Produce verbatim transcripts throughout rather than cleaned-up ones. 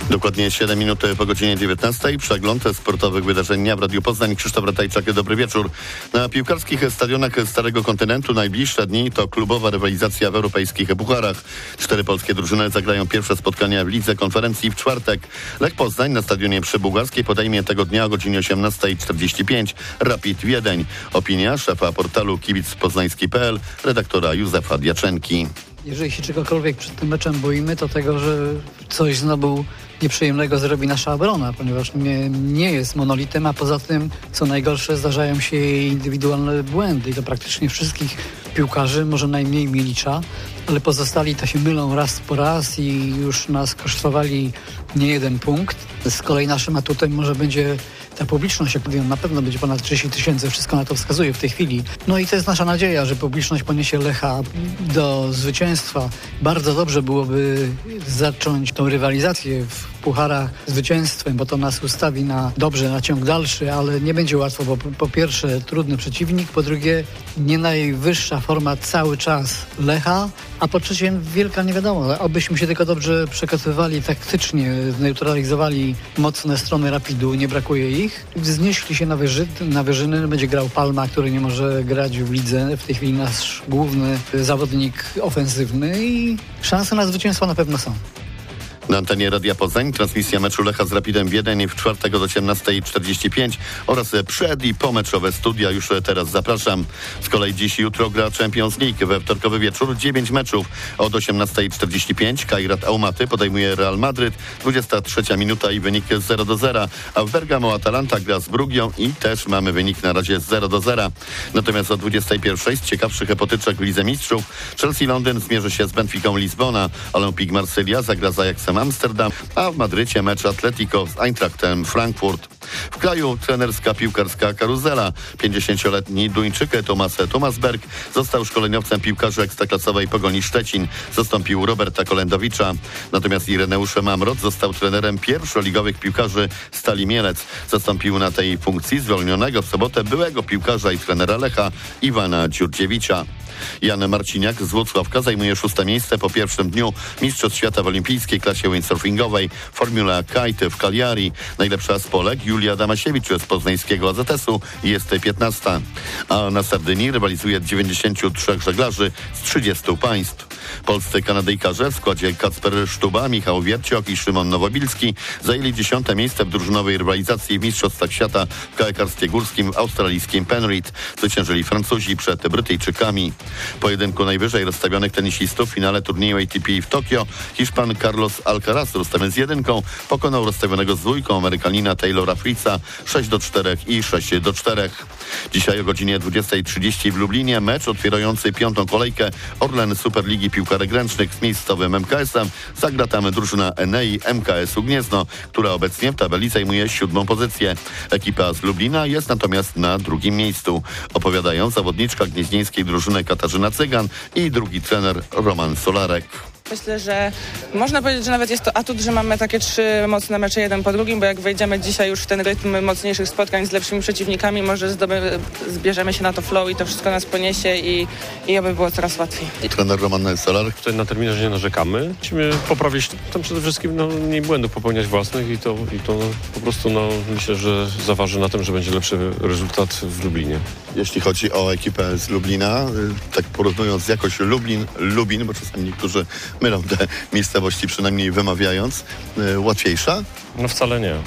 Dokładnie siedem minut po godzinie dziewiętnastej. Przegląd sportowych wydarzeń dnia w Radiu Poznań. Krzysztof Ratajczak, dobry wieczór. Na piłkarskich stadionach Starego Kontynentu najbliższe dni to klubowa rywalizacja w europejskich pucharach. Cztery polskie drużyny zagrają pierwsze spotkania w Lidze Konferencji w czwartek. Lech Poznań na stadionie przy Bułgarskiej podejmie tego dnia o godzinie osiemnasta czterdzieści pięć Rapid Wiedeń. Opinia szefa portalu kibic poznański kropka p l, redaktora Józefa Diaczenki. Jeżeli się czegokolwiek przed tym meczem boimy, to tego, że coś znowu nieprzyjemnego zrobi nasza obrona, ponieważ nie, nie jest monolitem, a poza tym, co najgorsze, zdarzają się jej indywidualne błędy i to praktycznie wszystkich piłkarzy, może najmniej Milicza, ale pozostali to się mylą raz po raz i już nas kosztowali nie jeden punkt. Z kolei naszym atutem może będzie ta publiczność, jak mówiłem, na pewno będzie ponad trzydzieści tysięcy, wszystko na to wskazuje w tej chwili. No i to jest nasza nadzieja, że publiczność poniesie Lecha do zwycięstwa. Bardzo dobrze byłoby zacząć tą rywalizację w pucharach zwycięstwem, bo to nas ustawi na dobrze, na ciąg dalszy, ale nie będzie łatwo, bo po pierwsze trudny przeciwnik, po drugie nie najwyższa forma cały czas Lecha, a po trzecie wielka niewiadoma. Obyśmy się tylko dobrze przekazywali taktycznie, zneutralizowali mocne strony Rapidu, nie brakuje ich, wznieśli się na, wyży, na wyżyny, będzie grał Palma, który nie może grać w lidze, w tej chwili nasz główny zawodnik ofensywny i szanse na zwycięstwo na pewno są. Na antenie Radia Poznań transmisja meczu Lecha z Rapidem Wiedeń w czwartek od osiemnasta czterdzieści pięć oraz przed i pomeczowe studia już teraz zapraszam. Z kolei dziś i jutro gra Champions League. We wtorkowy wieczór dziewięć meczów. Od osiemnasta czterdzieści pięć Kairat Almaty podejmuje Real Madryt. dwudziesta trzecia minuta i wynik zero do zera. A w Bergamo Atalanta gra z Brugią i też mamy wynik na razie zero do zera. Natomiast o dwudziestej pierwszej z ciekawszych potyczek w Lidze Mistrzów Chelsea Londyn zmierzy się z Benficą Lizbona. Olympique Marsylia zagra z Ajaxem Amsterdam, a w Madrycie mecz Atletico z Eintrachtem Frankfurt. W kraju trenerska piłkarska karuzela. pięćdziesięcioletni Duńczyk Tomasz Tomasberg został szkoleniowcem piłkarzy ekstraklasowej Pogoni Szczecin. Zastąpił Roberta Kolendowicza. Natomiast Ireneusz Mamrot został trenerem pierwszoligowych piłkarzy Stali Mielec. Zastąpił na tej funkcji zwolnionego w sobotę byłego piłkarza i trenera Lecha Iwana Dziurdziewicza. Jan Marciniak z Włocławka zajmuje szóste miejsce po pierwszym dniu Mistrzostw Świata w olimpijskiej klasie windsurfingowej Formula Kite w Cagliari. Najlepsza z Polek Julia Damasiewicz z poznańskiego A Z S-u jest piętnasta. A na Sardynii rywalizuje dziewięćdziesięciu trzech żeglarzy z trzydziestu państw. Polscy Kanadyjkarze w składzie Kacper Sztuba, Michał Wierciok i Szymon Nowobilski zajęli dziesiąte miejsce w drużynowej rywalizacji w Mistrzostwach Świata w kajakarstwie górskim w australijskim Penrith. Zwyciężyli Francuzi przed Brytyjczykami. Pojedynku najwyżej rozstawionych tenisistów w finale turnieju A T P w Tokio Hiszpan Carlos Alcaraz rozstawiony z jedynką pokonał rozstawionego z dwójką Amerykanina Taylora Fritza sześć do czterech i sześć do czterech. Dzisiaj o godzinie dwudziestej trzydzieści w Lublinie mecz otwierający piątą kolejkę Orlen Superligi Piłkarek Ręcznych z miejscowym M K S-em. Zagra tam drużyna Enei M K S-u Gniezno, która obecnie w tabeli zajmuje siódmą pozycję. Ekipa z Lublina jest natomiast na drugim miejscu. Opowiadają zawodniczka gnieźnieńskiej drużyny Katarzyna Cygan i drugi trener Roman Solarek. Myślę, że można powiedzieć, że nawet jest to atut, że mamy takie trzy mocne mecze jeden po drugim, bo jak wejdziemy dzisiaj już w ten rytm mocniejszych spotkań z lepszymi przeciwnikami, może zdoby, zbierzemy się na to flow i to wszystko nas poniesie i, i oby było coraz łatwiej. Trener Roman Solarek. Tutaj na terminarze nie narzekamy. Musimy poprawić tam przede wszystkim no, mniej błędów popełniać własnych i to, i to po prostu no, myślę, że zaważy na tym, że będzie lepszy rezultat w Lublinie. Jeśli chodzi o ekipę z Lublina, tak porównując jakoś Lublin, Lubin, bo czasami niektórzy mylą te miejscowości, przynajmniej wymawiając, łatwiejsza? No wcale nie.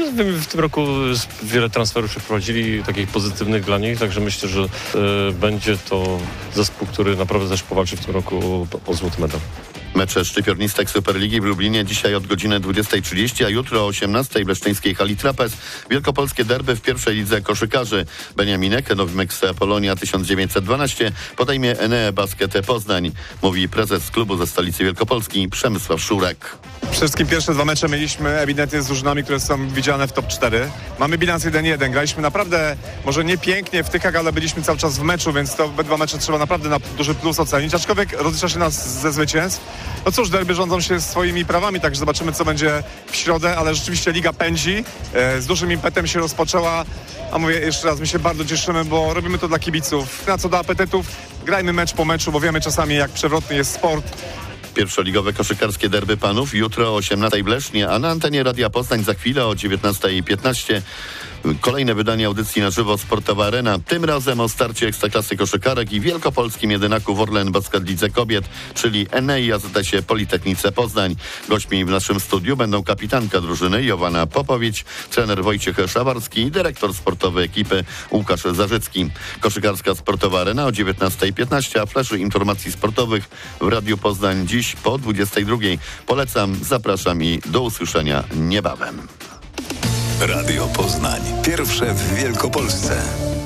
W tym roku wiele transferów przeprowadzili, takich pozytywnych dla nich, także myślę, że y, będzie to zespół, który naprawdę też powalczy w tym roku o, o złoty medal. Mecze szczypiornistek Superligi w Lublinie dzisiaj od godziny dwudziestej trzydzieści, a jutro o osiemnastej w leszczyńskiej hali Trapez. Wielkopolskie derby w pierwszej lidze koszykarzy. Beniaminek, Nowy Meks Polonia tysiąc dziewięćset dwanaście podejmie Enea Basket Poznań, mówi prezes klubu ze stolicy Wielkopolski Przemysław Szurek. Przede wszystkim pierwsze dwa mecze mieliśmy ewidentnie z drużynami, które są widziane w top cztery. Mamy bilans jeden jeden. Graliśmy naprawdę, może nie pięknie w tykach, ale byliśmy cały czas w meczu, więc to obydwa mecze trzeba naprawdę na duży plus ocenić. Aczkolwiek rozlicza się nas ze zwycięstw. No cóż, derby rządzą się swoimi prawami, także zobaczymy, co będzie w środę, ale rzeczywiście liga pędzi. E, z dużym impetem się rozpoczęła, a mówię jeszcze raz, my się bardzo cieszymy, bo robimy to dla kibiców. Na co do apetytów, grajmy mecz po meczu, bo wiemy czasami, jak przewrotny jest sport. Pierwszoligowe koszykarskie derby panów jutro o osiemnastej w Lesznie, a na antenie Radia Poznań za chwilę o dziewiętnastej piętnaście. Kolejne wydanie audycji na żywo Sportowa Arena. Tym razem o starcie Ekstraklasy koszykarek i wielkopolskim jedynaku w Orlen Basket Lidze Kobiet, czyli Enei A Z S-ie Politechnice Poznań. Gośćmi w naszym studiu będą kapitanka drużyny Joanna Popowicz, trener Wojciech Szawarski i dyrektor sportowy ekipy Łukasz Zarzycki. Koszykarska Sportowa Arena o dziewiętnastej piętnaście, a fleszy informacji sportowych w Radiu Poznań dziś po dwudziestej drugiej. Polecam, zapraszam i do usłyszenia niebawem. Radio Poznań. Pierwsze w Wielkopolsce.